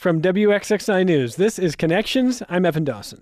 From WXXI News, this is Connections. I'm Evan Dawson.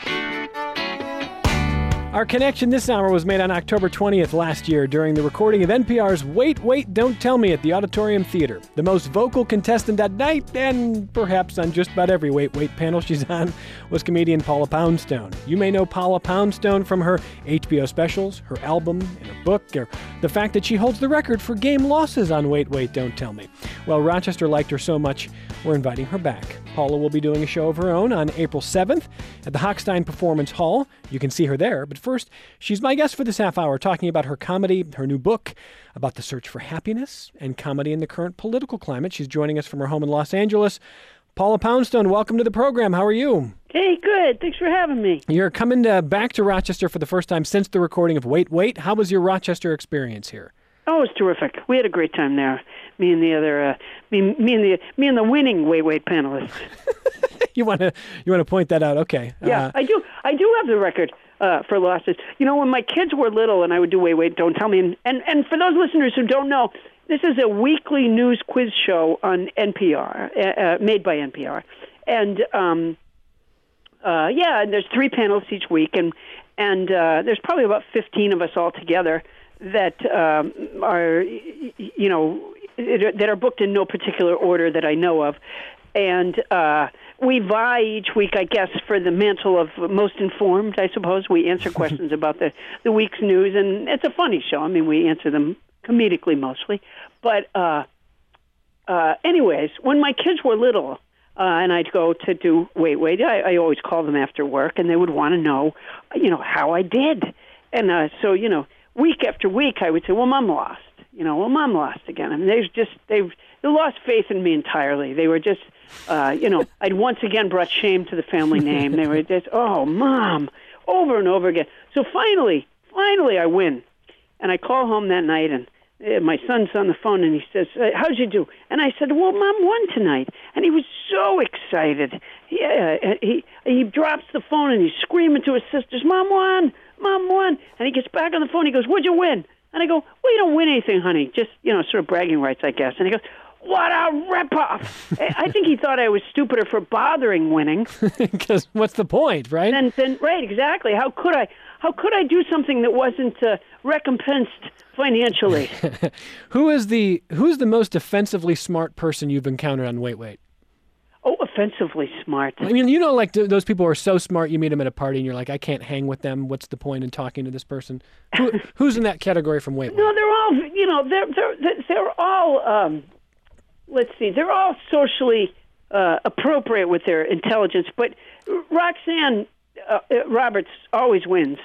Our connection this hour was made on October 20th last year during the recording of NPR's Wait, Wait, Don't Tell Me at the Auditorium Theater. The most vocal contestant that night, and perhaps on just about every Wait, Wait panel she's on, was comedian Paula Poundstone. You may know Paula Poundstone from her HBO specials, her album, and her book, or the fact that she holds the record for game losses on Wait, Wait, Don't Tell Me. Well, Rochester liked her so much, we're inviting her back. Paula will be doing a show of her own on April 7th at the Hochstein Performance Hall. You can see her there, but first, she's my guest for this half hour, talking about her comedy, her new book, about the search for happiness and comedy in the current political climate. She's joining us from her home in Los Angeles. Paula Poundstone, welcome to the program. How are you? Hey, good. Thanks for having me. You're coming back to Rochester for the first time since the recording of Wait, Wait. How was your Rochester experience here? Oh, it was terrific. We had a great time there. Me and the other, me and the winning Wait, Wait panelists. You want to point that out? Okay. Yeah, I do have the record for losses. You know, when my kids were little and I would do Wait, Wait, Don't Tell Me, and for those listeners who don't know, this is a weekly news quiz show on NPR, made by NPR, and and there's 3 panels each week, and there's probably about 15 of us all together that are, you know, that are booked in no particular order that I know of, and we vie each week, I guess, for the mantle of most informed, I suppose. We answer questions about the week's news, and it's a funny show. I mean, we answer them comedically mostly. But anyways, when my kids were little, and I'd go to do Wait, Wait, I always call them after work, and they would want to know, you know, how I did. And so, you know, week after week, I would say, well, Mom lost. You know, well, Mom lost again. I mean, they lost faith in me entirely. They were just, you know, I'd once again brought shame to the family name. They were just, oh, Mom, over and over again. So finally, I win. And I call home that night, and my son's on the phone, and he says, how'd you do? And I said, well, Mom won tonight. And he was so excited. He drops the phone, and he's screaming to his sisters, Mom won, Mom won. And he gets back on the phone. He goes, what'd you win? And I go, well, you don't win anything, honey. Just, you know, sort of bragging rights, I guess. And he goes, what a ripoff. I think he thought I was stupider for bothering winning. Because what's the point, right? Then right, exactly. How could I do something that wasn't recompensed financially? Who's the most offensively smart person you've encountered on Wait, Wait? Oh, offensively smart. I mean, you know, like those people who are so smart, you meet them at a party and you're like, I can't hang with them. What's the point in talking to this person? Who's in that category from Wait, Wait? No, they're all, you know, they're all, let's see, they're all socially appropriate with their intelligence. But Roxanne Roberts always wins.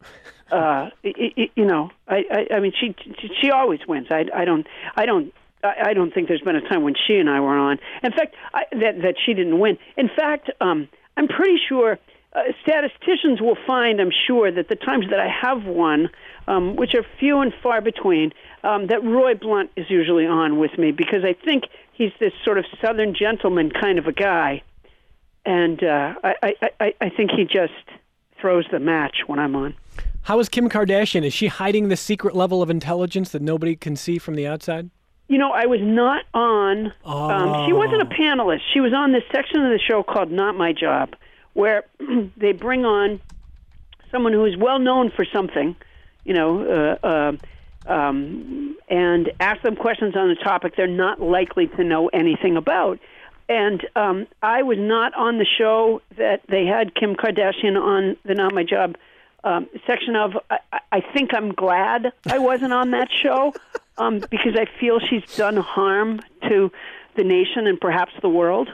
You know, I mean, she always wins. I don't think there's been a time when she and I were on. In fact, that she didn't win. In fact, I'm pretty sure statisticians will find, I'm sure, that the times that I have won, which are few and far between, that Roy Blunt is usually on with me, because I think he's this sort of Southern gentleman kind of a guy, and I think he just throws the match when I'm on. How is Kim Kardashian? Is she hiding the secret level of intelligence that nobody can see from the outside? You know, I was not on. She wasn't a panelist. She was on this section of the show called Not My Job, where they bring on someone who is well known for something, you know, and ask them questions on a topic they're not likely to know anything about. And I was not on the show that they had Kim Kardashian on the Not My Job section of. I think I'm glad I wasn't on that show. Because I feel she's done harm to the nation and perhaps the world.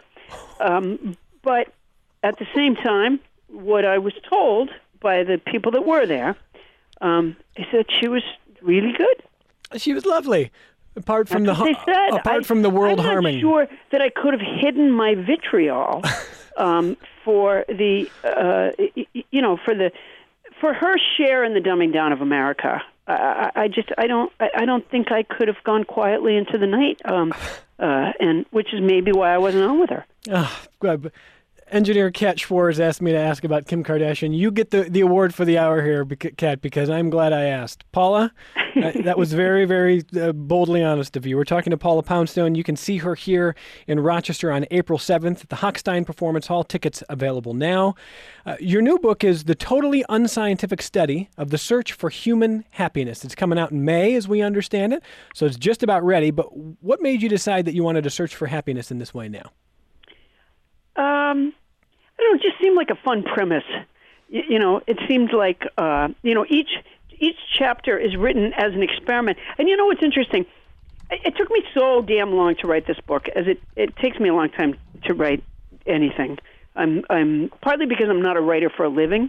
But at the same time, what I was told by the people that were there is that she was really good. She was lovely. Apart from the world harming. I'm not sure that I could have hidden my vitriol for the for her share in the dumbing down of America. I don't think I could have gone quietly into the night, and which is maybe why I wasn't on with her. Engineer Kat Schwartz asked me to ask about Kim Kardashian. You get the award for the hour here, Kat, because I'm glad I asked. Paula, that was very, very boldly honest of you. We're talking to Paula Poundstone. You can see her here in Rochester on April 7th at the Hochstein Performance Hall. Tickets available now. Your new book is The Totally Unscientific Study of the Search for Human Happiness. It's coming out in May, as we understand it, so it's just about ready. But what made you decide that you wanted to search for happiness in this way now? I don't know, it just seemed like a fun premise. It seemed like, each chapter is written as an experiment. And you know what's interesting? It took me so damn long to write this book, as it takes me a long time to write anything. I'm partly because I'm not a writer for a living,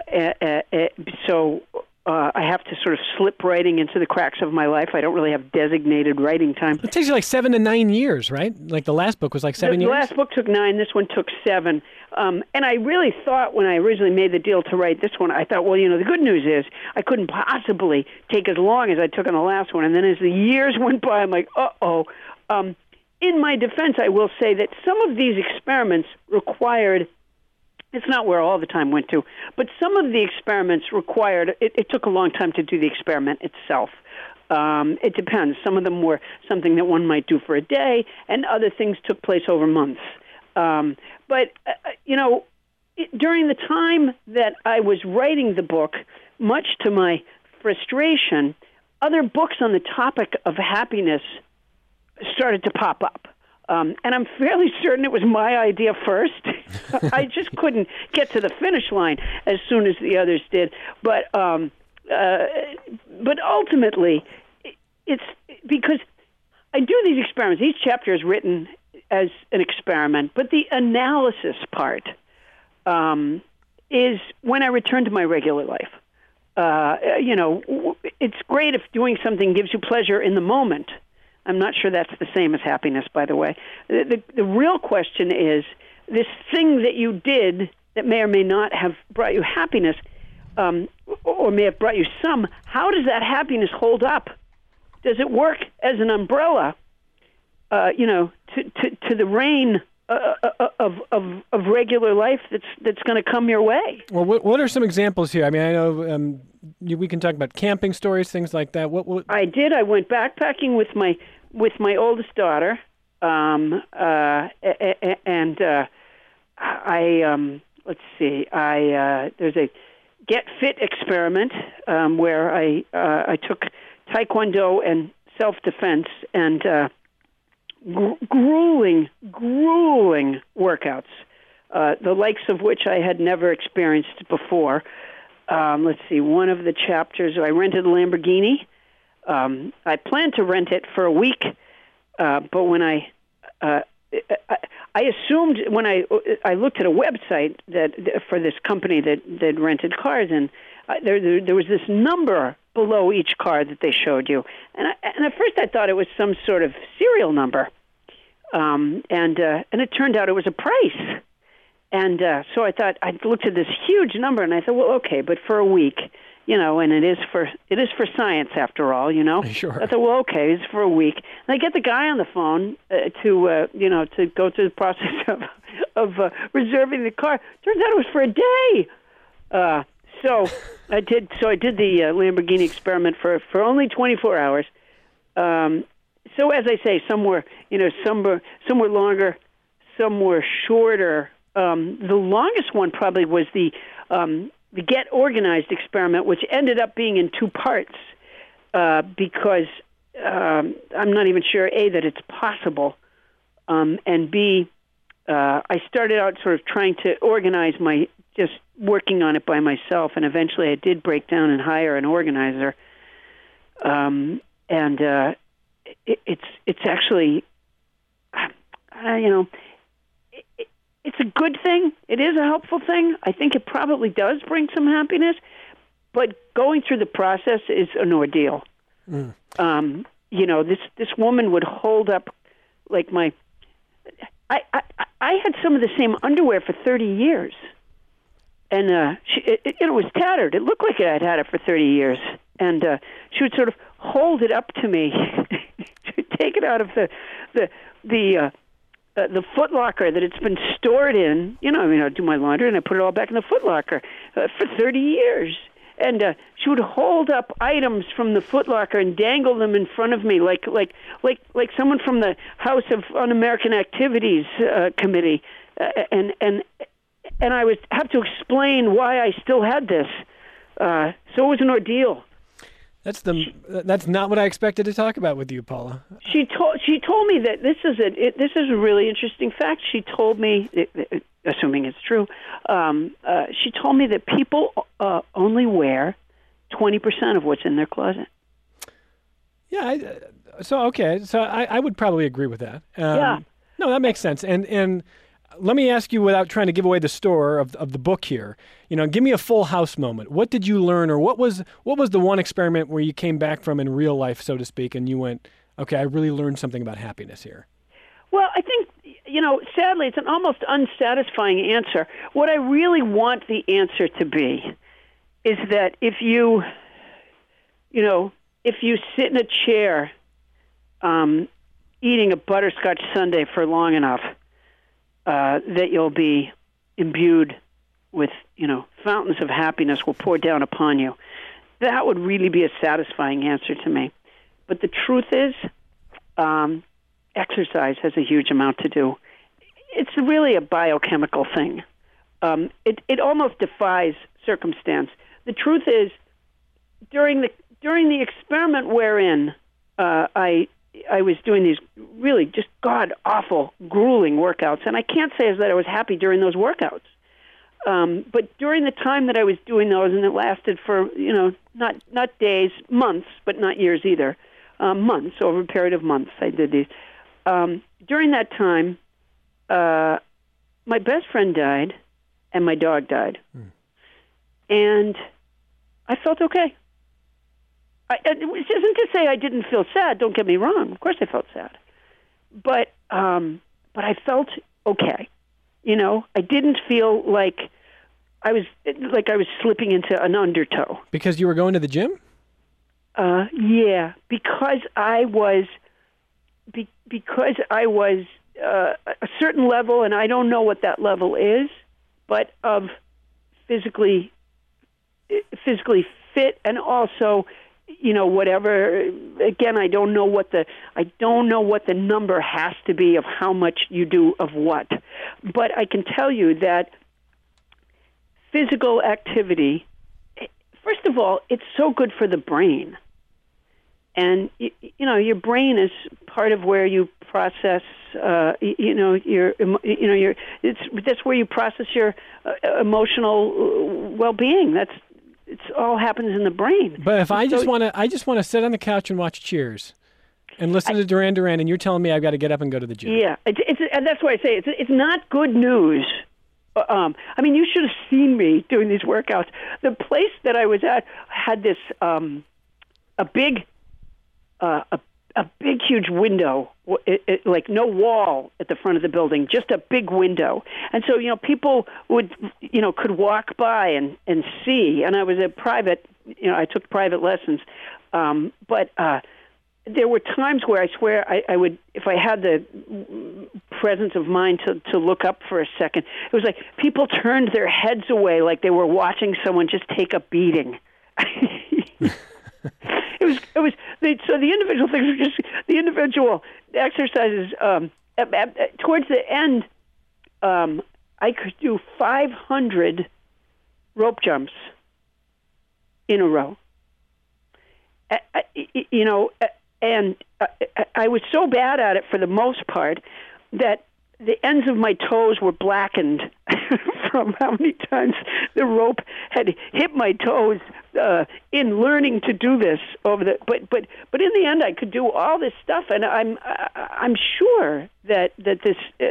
so I have to sort of slip writing into the cracks of my life. I don't really have designated writing time. It takes you like 7 to 9 years, right? Like the last book was like 7 years? The last book took 9. This one took 7. And I really thought when I originally made the deal to write this one, I thought, well, the good news is I couldn't possibly take as long as I took on the last one. And then as the years went by, I'm like, uh-oh. In my defense, I will say that some of these experiments required... It's not where all the time went to, but some of the experiments required, it took a long time to do the experiment itself. It depends. Some of them were something that one might do for a day, and other things took place over months. But during the time that I was writing the book, much to my frustration, other books on the topic of happiness started to pop up. And I'm fairly certain it was my idea first. I just couldn't get to the finish line as soon as the others did. But ultimately, it's because I do these experiments. Each chapter is written as an experiment, but the analysis part is when I return to my regular life. It's great if doing something gives you pleasure in the moment. I'm not sure that's the same as happiness, by the way. The real question is, this thing that you did that may or may not have brought you happiness, or may have brought you some, how does that happiness hold up? Does it work as an umbrella, to the rain of regular life that's going to come your way? Well, what are some examples here? I mean, I know we can talk about camping stories, things like that. What? I did. I went backpacking with my oldest daughter, and let's see. There's a Get Fit experiment where I took Taekwondo and self-defense and grueling workouts, the likes of which I had never experienced before. Let's see. One of the chapters, I rented a Lamborghini. I planned to rent it for a week, but when I assumed when I looked at a website that for this company that rented cars, and there was this number below each car that they showed you, and at first I thought it was some sort of serial number, and it turned out it was a price, and so I thought I looked at this huge number, and I thought, well, okay, but for a week. And it is for science after all, Sure. I thought, well, okay, it's for a week. And I get the guy on the phone to go through the process of reserving the car. Turns out it was for a day. So I did the Lamborghini experiment for only 24 hours. So as I say, some were longer, some were shorter. The longest one probably was the Get Organized experiment, which ended up being in 2 parts because I'm not even sure, A, that it's possible, and B, I started out sort of trying to organize just working on it by myself, and eventually I did break down and hire an organizer. It's actually, it's a good thing. It is a helpful thing. I think it probably does bring some happiness, but going through the process is an ordeal. This woman would hold up like I had some of the same underwear for 30 years, and it was tattered. It looked like I'd had it for 30 years, and she would sort of hold it up to me to take it out of the the Foot Locker that it's been stored in. You know, I mean, I do my laundry and I put it all back in the Foot Locker for 30 years. And she would hold up items from the Foot Locker and dangle them in front of me, like someone from the House of Un-American Activities Committee, and I would have to explain why I still had this. So it was an ordeal. That's not what I expected to talk about with you, Paula. She told me that this is a really interesting fact. She told me, assuming it's true, she told me that people only wear 20% of what's in their closet. Yeah, so I would probably agree with that. Yeah. No, that makes sense. And let me ask you, without trying to give away the store of the book here, give me a Full House moment. What did you learn, or what was the one experiment where you came back from in real life, so to speak, and you went, okay, I really learned something about happiness here? Well, I think, sadly, it's an almost unsatisfying answer. What I really want the answer to be is that if you sit in a chair eating a butterscotch sundae for long enough, that you'll be imbued with, fountains of happiness will pour down upon you. That would really be a satisfying answer to me. But the truth is, exercise has a huge amount to do. It's really a biochemical thing. It almost defies circumstance. The truth is, during the experiment wherein I was doing these really just god-awful, grueling workouts, and I can't say that I was happy during those workouts. But during the time that I was doing those, and it lasted for, not days, months, but not years either, months, over a period of months I did these. During that time, my best friend died, and my dog died. And I felt okay. It isn't to say I didn't feel sad. Don't get me wrong. Of course I felt sad. But I felt okay. I didn't feel like I was slipping into an undertow. Because you were going to the gym? Yeah, because I was a certain level, and I don't know what that level is, but of physically fit, and also, whatever. Again, I don't know what the number has to be of how much you do of what, but I can tell you that physical activity, first of all, it's so good for the brain. And your brain is part of where you process, that's where you process your emotional well-being. It's all happens in the brain. But if I just want to sit on the couch and watch Cheers, and listen to Duran Duran, and you're telling me I've got to get up and go to the gym. Yeah, and that's why I say it's not good news. You should have seen me doing these workouts. The place that I was at had this a big, huge window, like no wall at the front of the building, just a big window. And so, people could walk by and see. And I was a private, I took private lessons. But there were times where I swear I would, if I had the presence of mind to look up for a second, it was like people turned their heads away like they were watching someone just take a beating. So the individual things were just the individual exercises. Towards the end, I could do 500 rope jumps in a row. And I was so bad at it for the most part that the ends of my toes were blackened from how many times the rope had hit my toes in learning to do this over the. But in the end, I could do all this stuff, and I'm sure that this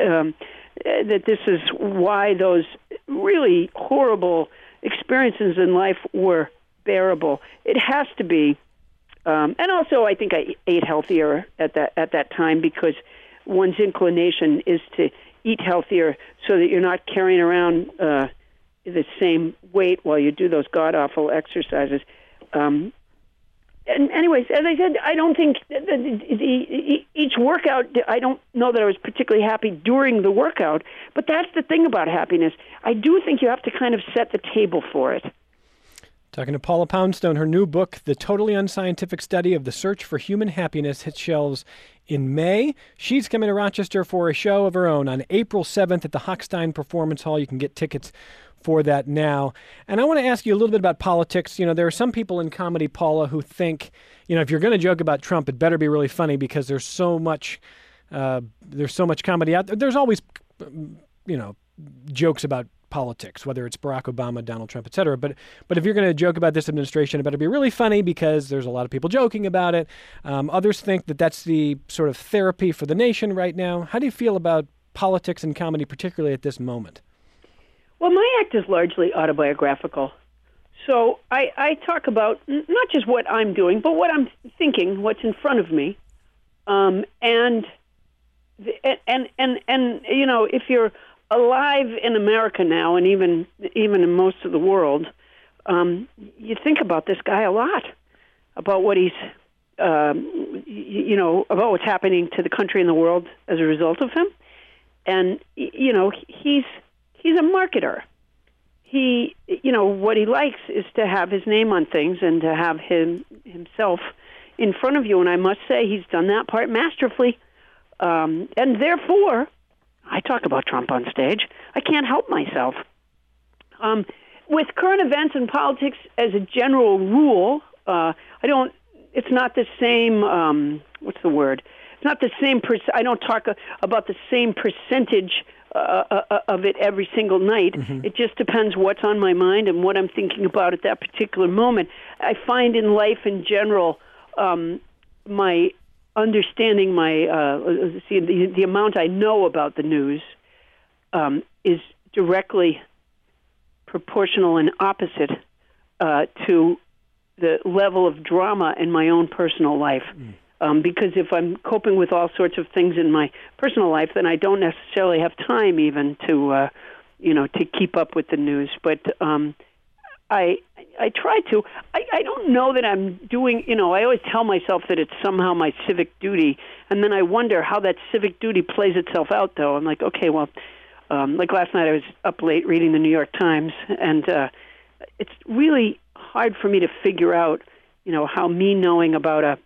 is why those really horrible experiences in life were bearable. It has to be, and also I think I ate healthier at that time, because one's inclination is to eat healthier so that you're not carrying around the same weight while you do those god-awful exercises. and anyways, as I said, I don't think each workout, I don't know that I was particularly happy during the workout, but that's the thing about happiness. I do think you have to kind of set the table for it. Talking to Paula Poundstone, her new book, The Totally Unscientific Study of the Search for Human Happiness, hits shelves in May. She's coming to Rochester for a show of her own on April 7th at the Hochstein Performance Hall. You can get tickets for that now. And I want to ask you a little bit about politics. There are some people in comedy, Paula, who think, if you're going to joke about Trump, it better be really funny because there's so much comedy out there. There's always, jokes about politics, whether it's Barack Obama, Donald Trump, et cetera. But if you're going to joke about this administration, it better be really funny because there's a lot of people joking about it. Others think that that's the sort of therapy for the nation right now. How do you feel about politics and comedy, particularly at this moment? Well, my act is largely autobiographical. So I talk about not just what I'm doing, but what I'm thinking, what's in front of me. And if you're alive in America now, and even in most of the world, you think about this guy a lot, about what he's, about what's happening to the country and the world as a result of him. And he's a marketer. He, what he likes is to have his name on things and to have himself in front of you. And I must say, he's done that part masterfully. And therefore, I talk about Trump on stage. I can't help myself. With current events and politics as a general rule, it's not the same, what's the word? It's not the same, I don't talk about the same percentage of it every single night. Mm-hmm. It just depends what's on my mind and what I'm thinking about at that particular moment. I find in life in general, my understanding the amount I know about the news is directly proportional and opposite to the level of drama in my own personal life. Because if I'm coping with all sorts of things in my personal life, then I don't necessarily have time even to keep up with the news. But I try to. I don't know that I'm doing, I always tell myself that it's somehow my civic duty, and then I wonder how that civic duty plays itself out, though. I'm like, okay, well, like last night I was up late reading the New York Times, and it's really hard for me to figure out, how me knowing about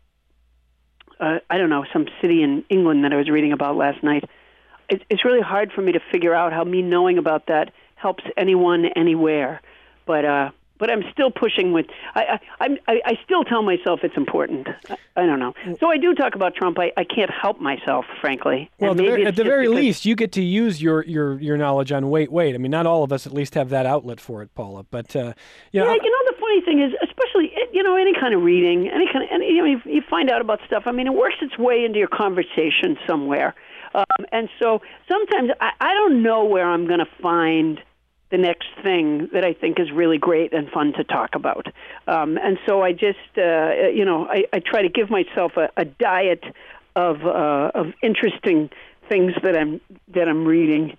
some city in England that I was reading about last night, it's really hard for me to figure out how me knowing about that helps anyone anywhere. But I'm still pushing with. I still tell myself it's important. I don't know. So I do talk about Trump. I can't help myself, frankly. Well, at the very least, you get to use your knowledge on wait. I mean, not all of us at least have that outlet for it, Paula. But the funny thing is, especially any kind of reading, you find out about stuff. I mean, it works its way into your conversation somewhere, and so sometimes I don't know where I'm going to find the next thing that I think is really great and fun to talk about. And so I just, I try to give myself a diet of interesting things that I'm reading,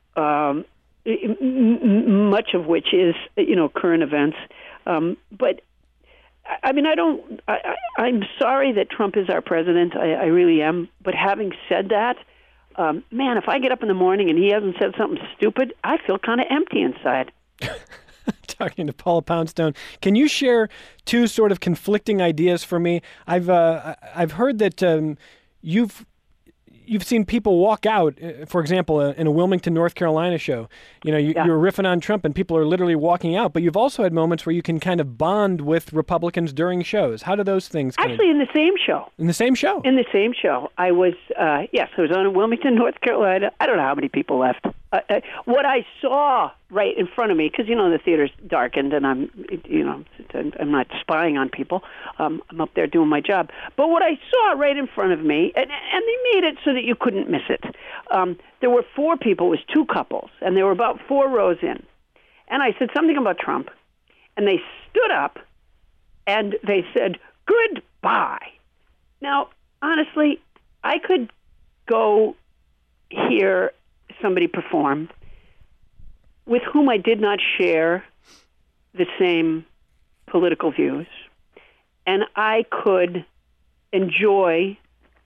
much of which is, current events. But I mean, I'm sorry that Trump is our president. I really am. But having said that, man, if I get up in the morning and he hasn't said something stupid, I feel kind of empty inside. Talking to Paula Poundstone, can you share two sort of conflicting ideas for me? I've heard that you've seen people walk out, for example, in a Wilmington, North Carolina show. You're riffing on Trump and people are literally walking out, but you've also had moments where you can kind of bond with Republicans during shows. How do those things Actually, in the same show. In the same show? In the same show. I was, I was on in Wilmington, North Carolina. I don't know how many people left. What I saw right in front of me, because, the theater's darkened and I'm not spying on people. I'm up there doing my job. But what I saw right in front of me, and they made it so that you couldn't miss it. There were four people, it was two couples, and they were about 4 rows in. And I said something about Trump, and they stood up and they said, "Goodbye." Now, honestly, I could go hear somebody perform with whom I did not share the same political views, and I could enjoy.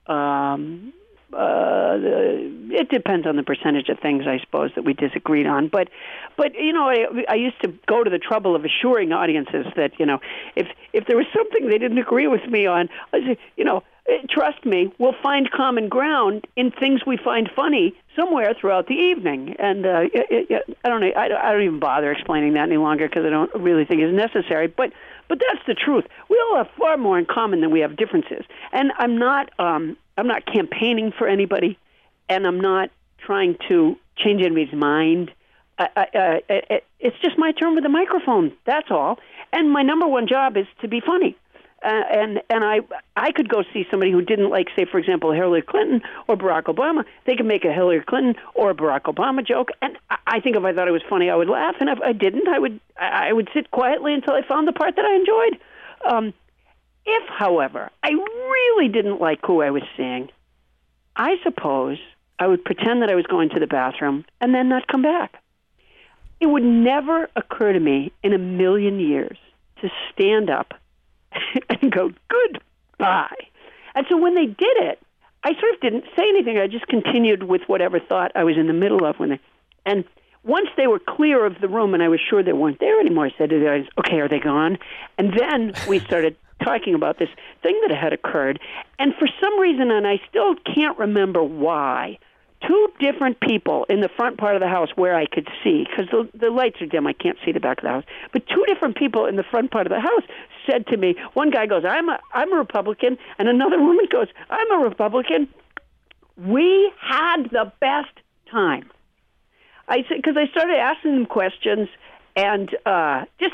It depends on the percentage of things, I suppose, that we disagreed on. But I used to go to the trouble of assuring audiences that if there was something they didn't agree with me on, I said, trust me, we'll find common ground in things we find funny somewhere throughout the evening. And I don't know. I don't even bother explaining that any longer because I don't really think it's necessary. But that's the truth. We all have far more in common than we have differences. And I'm not campaigning for anybody, and I'm not trying to change anybody's mind. It's just my turn with the microphone. That's all. And my number one job is to be funny. And I could go see somebody who didn't like, say, for example, Hillary Clinton or Barack Obama. They could make a Hillary Clinton or a Barack Obama joke, and I think if I thought it was funny, I would laugh. And if I didn't, I would sit quietly until I found the part that I enjoyed. If, however, I really didn't like who I was seeing, I suppose I would pretend that I was going to the bathroom and then not come back. It would never occur to me in a million years to stand up and go, goodbye. And so when they did it, I sort of didn't say anything. I just continued with whatever thought I was in the middle of. And once they were clear of the room and I was sure they weren't there anymore, I said to the guys, okay, are they gone? And then we started talking about this thing that had occurred. And for some reason, and I still can't remember why, two different people in the front part of the house where I could see, because the lights are dim, I can't see the back of the house, but two different people in the front part of the house said to me, one guy goes, I'm a Republican, and another woman goes, I'm a Republican. We had the best time. I said, because I started asking them questions and just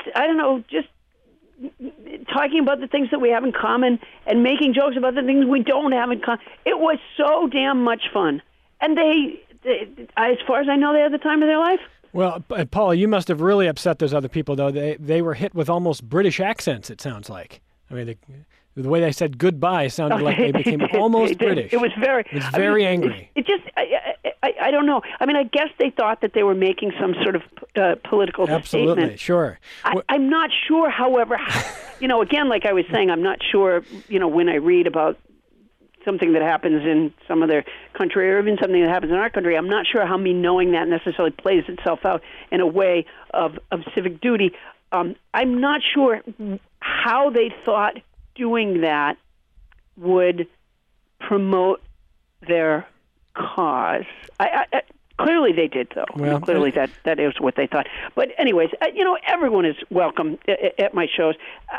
talking about the things that we have in common and making jokes about the things we don't have in common. It was so damn much fun. And they, as far as I know, they had the time of their life. Well, Paula, you must have really upset those other people, though. They were hit with almost British accents, it sounds like. I mean, the way they said goodbye sounded like they became almost British. It was very angry. It just, I don't know. I mean, I guess they thought that they were making some sort of political Absolutely, statement. Sure. I'm not sure, however, again, like I was saying, I'm not sure, when I read about something that happens in some other country or even something that happens in our country, I'm not sure how me knowing that necessarily plays itself out in a way of civic duty. I'm not sure how they thought doing that would promote their cause. Clearly they did, though. Well, clearly that is what they thought. But anyways, everyone is welcome at my shows.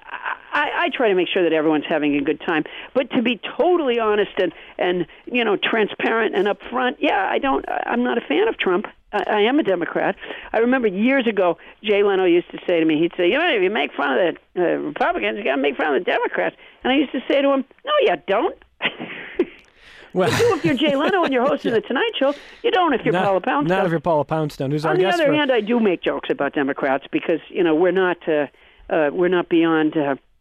I try to make sure that everyone's having a good time. But to be totally honest and transparent and upfront, I'm not a fan of Trump. I am a Democrat. I remember years ago, Jay Leno used to say to me, he'd say, if you make fun of the Republicans, you got to make fun of the Democrats. And I used to say to him, no, you don't. Well, you do if you're Jay Leno and you're hosting the Tonight Show. You don't if you're Paula Poundstone. Not if you're Paula Poundstone, who's our guest. On the other hand, I do make jokes about Democrats because we're not beyond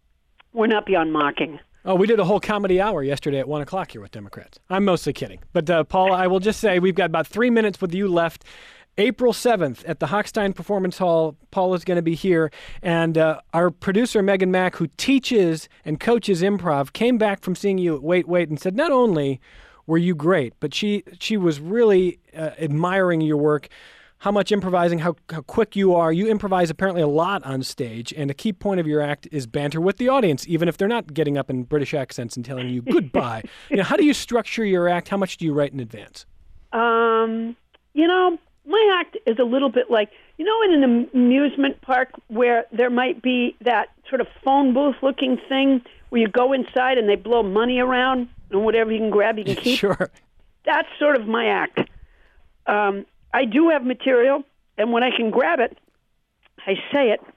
mocking. Oh, we did a whole comedy hour yesterday at 1 o'clock here with Democrats. I'm mostly kidding. But Paula, I will just say we've got about 3 minutes with you left. April 7th at the Hochstein Performance Hall, Paula's going to be here. And our producer, Megan Mack, who teaches and coaches improv, came back from seeing you at Wait, Wait and said not only were you great, but she was really admiring your work, how much improvising, how quick you are. You improvise apparently a lot on stage, and a key point of your act is banter with the audience, even if they're not getting up in British accents and telling you goodbye. How do you structure your act? How much do you write in advance? My act is a little bit like, in an amusement park where there might be that sort of phone booth-looking thing where you go inside and they blow money around and whatever you can grab, you can keep. Sure. That's sort of my act. I do have material, and when I can grab it, I say it.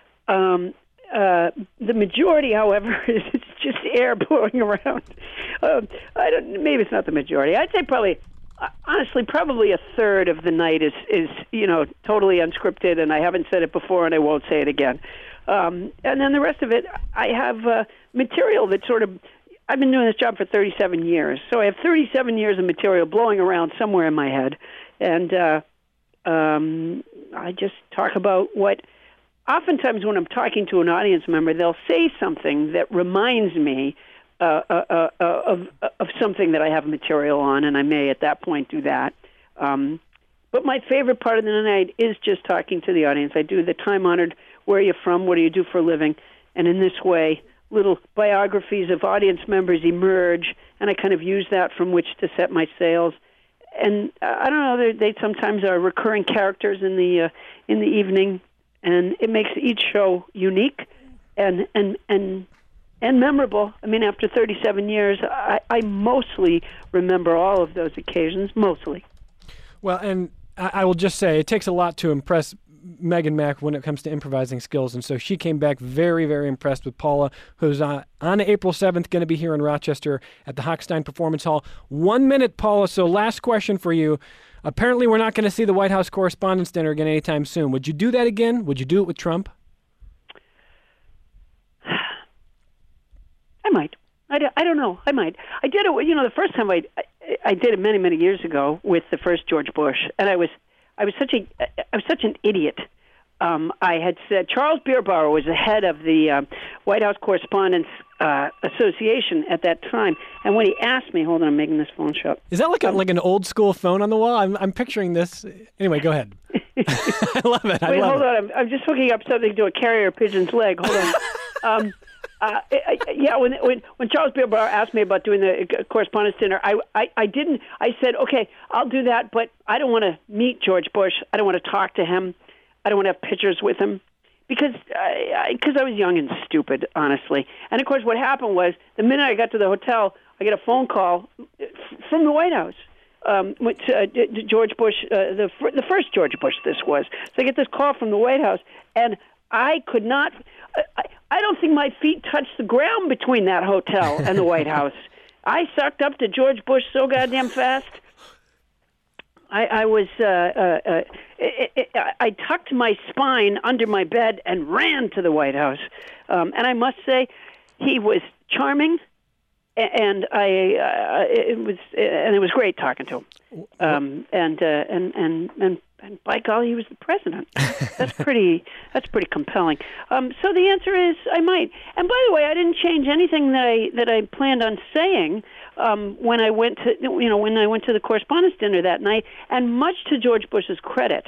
The majority, however, is just air blowing around. Maybe it's not the majority. I'd say probably a third of the night is totally unscripted, and I haven't said it before, and I won't say it again. And then the rest of it, I have material that sort of. I've been doing this job for 37 years, so I have 37 years of material blowing around somewhere in my head, and I just talk about what oftentimes when I'm talking to an audience member, they'll say something that reminds me of something that I have material on, and I may at that point do that. But my favorite part of the night is just talking to the audience. I do the time-honored, where are you from, what do you do for a living, and in this way, little biographies of audience members emerge, and I kind of use that from which to set my sails. And I don't know, they sometimes are recurring characters in the evening, and it makes each show unique and memorable. I mean, after 37 years, I mostly remember all of those occasions, mostly. Well, and I will just say, it takes a lot to impress Megan Mack when it comes to improvising skills, and so she came back very, very impressed with Paula, who's on April 7th going to be here in Rochester at the Hochstein Performance Hall. 1 minute, Paula, so last question for you. Apparently we're not going to see the White House Correspondents' Dinner again anytime soon. Would you do that again? Would you do it with Trump? I might. I don't know. I might. I did it. The first time I did it many, many years ago with the first George Bush, and I was such an idiot. I had said Charles Bierbauer was the head of the White House Correspondents Association at that time, and when he asked me, hold on, I'm making this phone shut. Is that like an old school phone on the wall? I'm picturing this. Anyway, go ahead. I love it. Wait, hold on. I'm just hooking up something to a carrier pigeon's leg. Hold on. When Charles Bierbauer asked me about doing the Correspondents' Dinner, I didn't. I said, okay, I'll do that, but I don't want to meet George Bush. I don't want to talk to him. I don't want to have pictures with him because I was young and stupid, honestly. And of course, what happened was the minute I got to the hotel, I get a phone call from the White House. George Bush, the first George Bush, this was. So I get this call from the White House, and I could not. I don't think my feet touched the ground between that hotel and the White House. I sucked up to George Bush so goddamn fast. I tucked my spine under my bed and ran to the White House. And I must say, he was charming, and it was great talking to him. And by golly, he was the president. That's pretty compelling. So the answer is I might. And by the way, I didn't change anything that I planned on saying when I went to the Correspondents' Dinner that night. And much to George Bush's credit,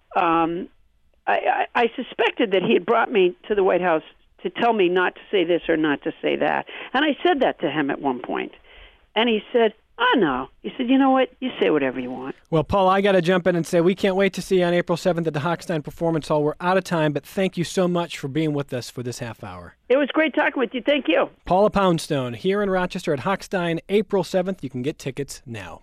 I suspected that he had brought me to the White House to tell me not to say this or not to say that. And I said that to him at one point, and he said, "Oh, no." He said, "You know what? You say whatever you want." Well, Paul, I got to jump in and say we can't wait to see you on April 7th at the Hochstein Performance Hall. We're out of time, but thank you so much for being with us for this half hour. It was great talking with you. Thank you. Paula Poundstone here in Rochester at Hochstein, April 7th. You can get tickets now.